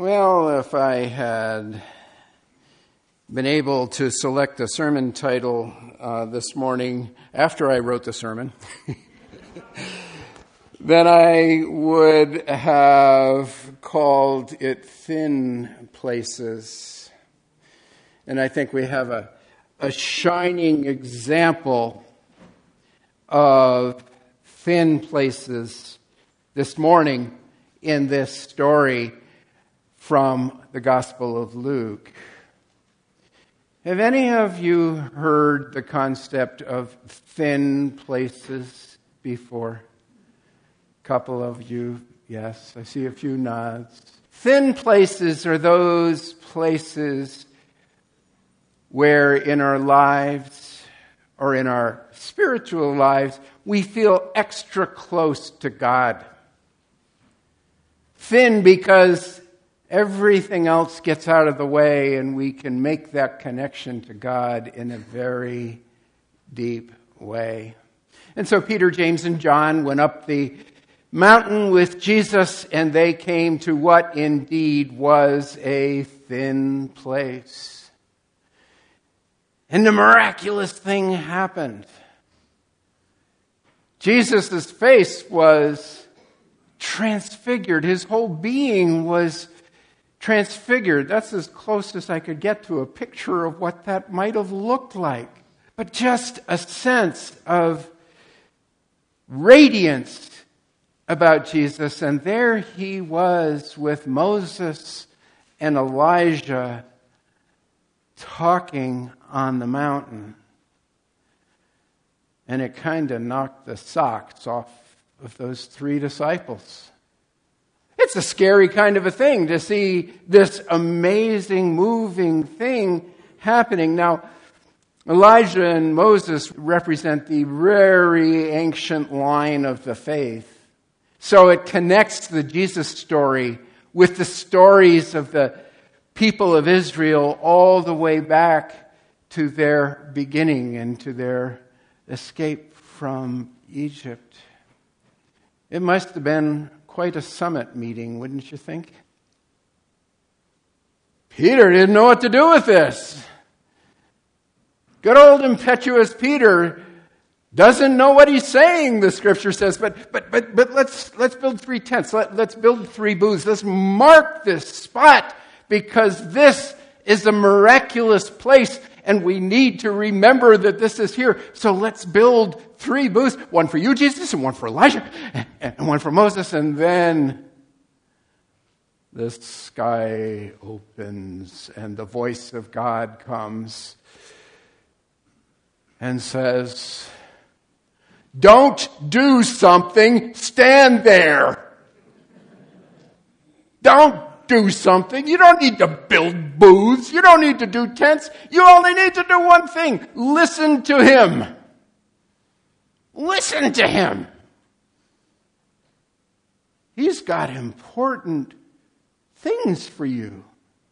Well, if I had been able to select a sermon title this morning after I wrote the sermon, then I would have called it Thin Places. And I think we have a shining example of thin places this morning in this story from the Gospel of Luke. Have any of you heard the concept of thin places before? A couple of you, yes. I see a few nods. Thin places are those places where in our lives or in our spiritual lives we feel extra close to God. Thin because everything else gets out of the way and we can make that connection to God in a very deep way. And so Peter, James, and John went up the mountain with Jesus, and they came to what indeed was a thin place. And the miraculous thing happened. Jesus' face was transfigured. His whole being was transfigured. That's as close as I could get to a picture of what that might have looked like. But just a sense of radiance about Jesus. And there he was with Moses and Elijah talking on the mountain. And it kind of knocked the socks off of those three disciples. It's a scary kind of a thing to see this amazing, moving thing happening. Now, Elijah and Moses represent the very ancient line of the faith. So it connects the Jesus story with the stories of the people of Israel all the way back to their beginning and to their escape from Egypt. It must have been quite a summit meeting, wouldn't you think? Peter didn't know what to do with this. Good old impetuous Peter doesn't know what he's saying, the scripture says, but let's build 3 tents. Let's build 3 booths. Let's mark this spot because this is a miraculous place and we need to remember that this is here. So let's build 3 booths, one for you, Jesus, and one for Elijah, and one for Moses. And then the sky opens and the voice of God comes and says, "Don't do something, stand there. Don't do something. You don't need to build booths. You don't need to do tents. You only need to do one thing. Listen to him. Listen to him. He's got important things for you.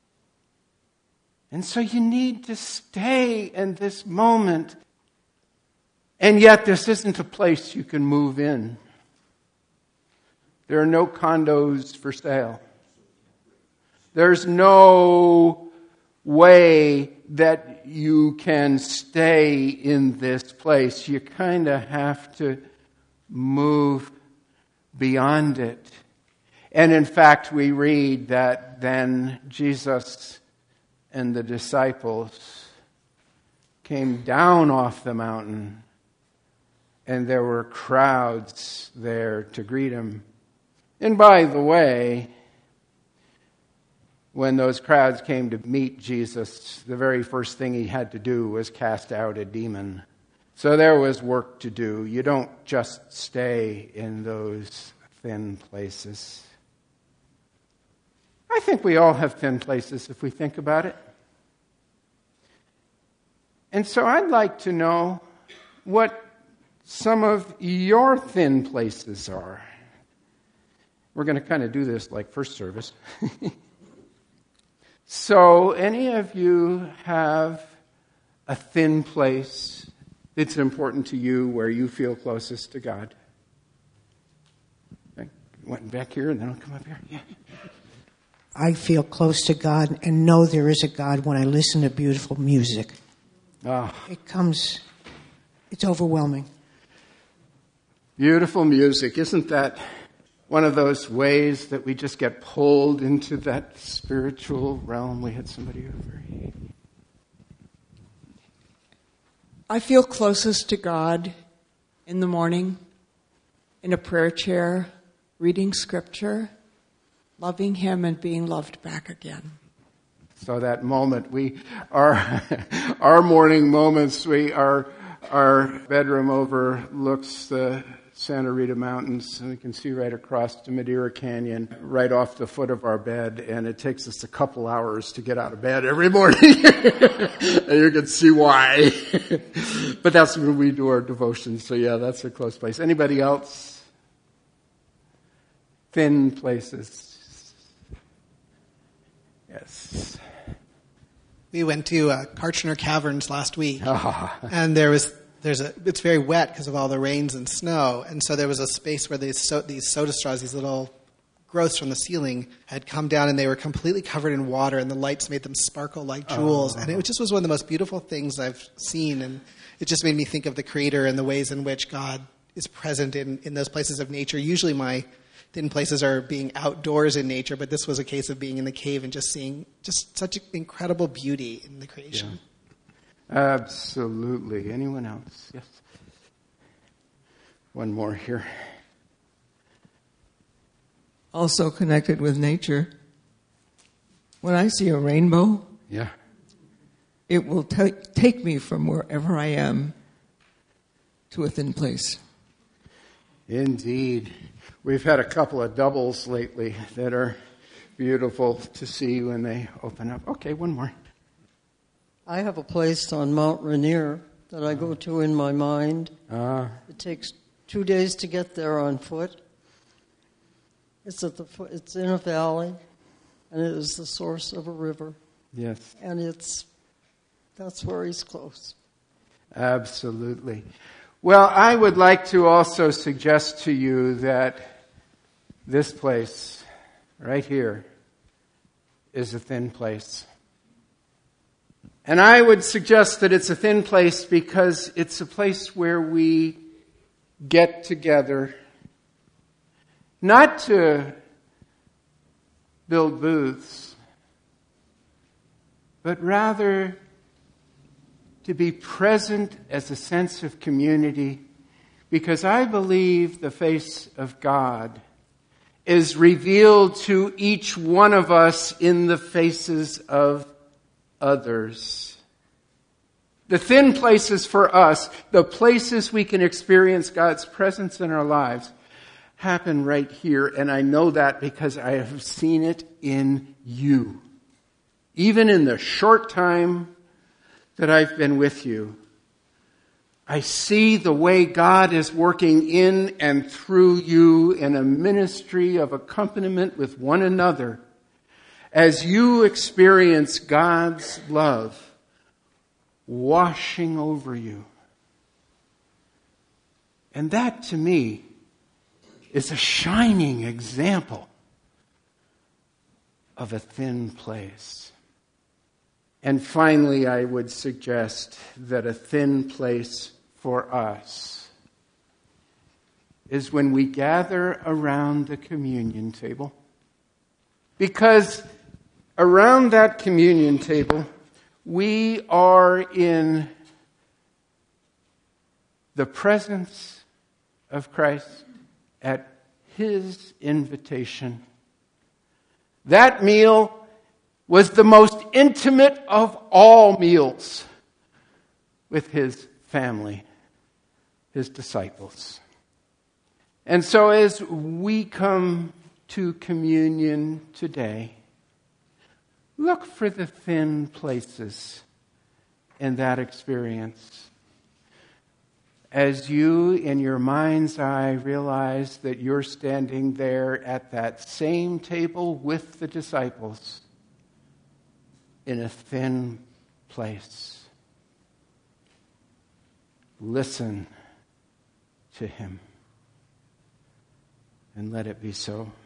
And so you need to stay in this moment. And yet this isn't a place you can move in. There are no condos for sale. There's no way that you can stay in this place. You kind of have to move beyond it. And in fact, we read that then Jesus and the disciples came down off the mountain, and there were crowds there to greet him. And by the way, when those crowds came to meet Jesus, the very first thing he had to do was cast out a demon. So there was work to do. You don't just stay in those thin places. I think we all have thin places if we think about it. And so I'd like to know what some of your thin places are. We're going to kind of do this like first service. So, any of you have a thin place that's important to you where you feel closest to God? Okay. Went back here and then I'll come up here. Yeah. I feel close to God and know there is a God when I listen to beautiful music. It's overwhelming. Beautiful music. Isn't that one of those ways that we just get pulled into that spiritual realm? We had somebody over here. I feel closest to God in the morning, in a prayer chair, reading scripture, loving Him and being loved back again. So that moment, our morning moments, our bedroom overlooks the Santa Rita Mountains, and we can see right across the Madeira Canyon, right off the foot of our bed, and it takes us a couple hours to get out of bed every morning. And you can see why. But that's when we do our devotions, so yeah, that's a close place. Anybody else? Thin places. Yes. We went to Kartchner Caverns last week, and it's very wet because of all the rains and snow, and so there was a space where these soda straws, these little growths from the ceiling, had come down, and they were completely covered in water, and the lights made them sparkle like jewels, and it just was one of the most beautiful things I've seen, and it just made me think of the Creator and the ways in which God is present in those places of nature. Usually my thin places are being outdoors in nature, but this was a case of being in the cave and just seeing just such incredible beauty in the creation. Yeah. Absolutely. Anyone else? Yes. One more here. Also connected with nature. When I see a rainbow, it will take me from wherever I am to a thin place. Indeed. We've had a couple of doubles lately that are beautiful to see when they open up. Okay, one more. I have a place on Mount Rainier that I go to in my mind. It takes 2 days to get there on foot. It's it's in a valley, and it is the source of a river. Yes. And that's where He's close. Absolutely. Well, I would like to also suggest to you that this place, right here, is a thin place. And I would suggest that it's a thin place because it's a place where we get together, not to build booths, but rather to be present as a sense of community, because I believe the face of God is revealed to each one of us in the faces of others. The thin places for us, the places we can experience God's presence in our lives, happen right here. And I know that because I have seen it in you. Even in the short time that I've been with you, I see the way God is working in and through you in a ministry of accompaniment with one another as you experience God's love washing over you. And that, to me, is a shining example of a thin place. And finally, I would suggest that a thin place for us is when we gather around the communion table. Because around that communion table, we are in the presence of Christ at His invitation. That meal was the most intimate of all meals with His family, His disciples. And so as we come to communion today, look for the thin places in that experience. As you, in your mind's eye, realize that you're standing there at that same table with the disciples in a thin place. Listen to Him and let it be so.